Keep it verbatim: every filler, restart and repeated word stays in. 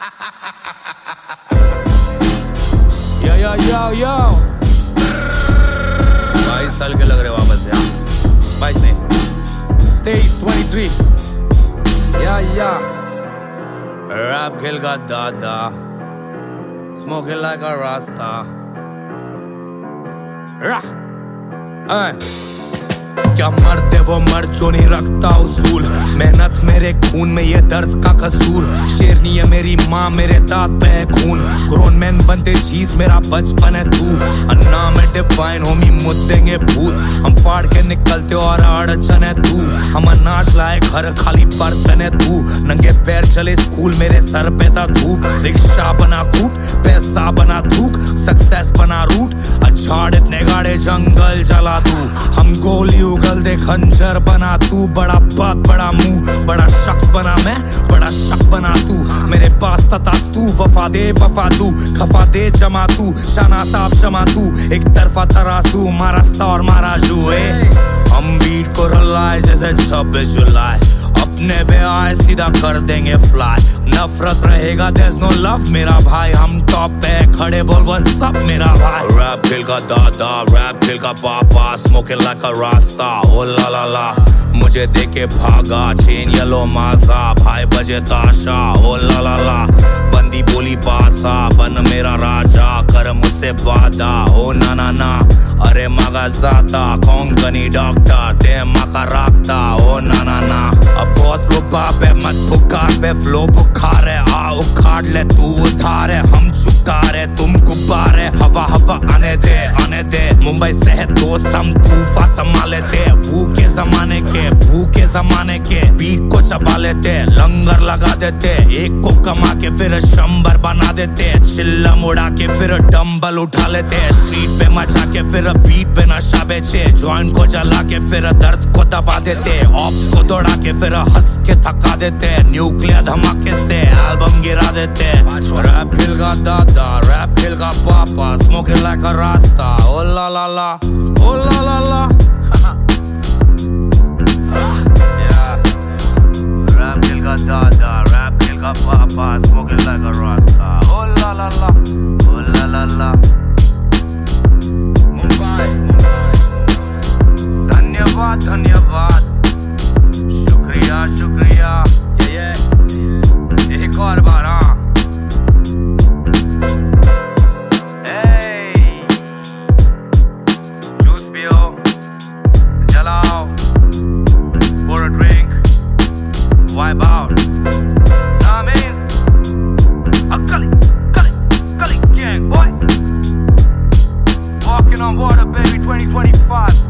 यो यो यो यो बाईस साल के लग रहे वापस यार, बाईस नहीं तेईस, ट्वेंटी थ्री या या रैप खेल का दादा, स्मोकिंग लाइक अ रास्ता। क्या मरते वो मर जो नहीं रखता उसूल, मेहनत मेरे खून में ये दर्द का कसूर। शेरनी है मेरी माँ, मेरे दांत पे है खून। ग्रोन मैन बनते चीज, मेरा बचपन है तू। अन्ना में डिफाइन होमी मुद्देंगे भूत, हम फाड़ के निकलते और अड़चन है तू। हम अनाज लाए घर, खाली बर्तन है तू। नंगे पैर चले स्कूल, मेरे सर पे था धूप। रिक्शा बना खूब, पैसा बना थूक, सक्सेस बना रूट। अछाड़ इतने गाड़े जंगल जला तू, हम गोली उगल दे खंजर बना तू। बड़ा बात बड़ा मुंह, बड़ा शख्स बना मैं, बड़ा शक बना तू। मेरे पास ततास तू, वफा दे वफा तू, खफा दे जमा तू, शाना साफ जमा तू। एक तरफा तराजू, मारा और मारा जुए। हम बीट को रलाए जैसे छब्बीस जुलाई, अपने पे आए सीधा कर देंगे फ्लाई। नफरत रहेगा there's no love मेरा भाई, हम टॉप पे खड़े बोल वो सब मेरा भाई। रैप खेल का दादा, रैप खेल का पापा, स्मोकिंग लाइक अ रास्ता। ओ ला ला ला मुझे देखे भागा, चेन येलो माजा, भाई बजे ताशा। ओ ला ला ला बंदी बोली पासा, बन मेरा राजा, कर मुझसे वादा। ओ ना ना ना अरे मगा जाता, कोंकणी डॉक्टर दे मका राखता। ओ ना ना ना अब बहुत रुबाब है, मत पुकार बे, फ्लो बुखार है। आ उखाड़ ले तू उधार है, हम चुकार है तुम गुब्बार है। हवा हवा आने दे आने दे, मुंबई से है दोस्त हम तूफा संभाले थे। भूखे जमाने के भूखे जमाने के बीट को चबा लेते, लंगर लगा देते। एक को कमा के फिर शंबर बना देते, चिल्लम उड़ा के फिर डंबल उठा लेते। स्ट्रीट पे मचा के फिर बीट पे नशा बेचे, जॉइंट को जला के फिर दर्द को दबा देते। ऑप्स को दौड़ा के फिर हंस के थका देते, न्यूक्लियर धमाके से एल्बम गिरा देते। रैप खेल का दादा, रैप खेल का पापा, स्मोकिंग लाइक अ रास्ता। ओ ला ला ला ओ ला ला ला रैप खेल का दादा, रैप खेल का पापा, स्मोकिंग लाइक अ रास्ता। ओ ला ला ला ओ ला ला ला धन्यवाद धन्यवाद, शुक्रिया शुक्रिया। ये ये एक और बार हाँ। जूस पियो, जलाओ, pour a drink, wipe out. I mean, a gully, gully, gully gang boy, walking on water baby twenty twenty-five.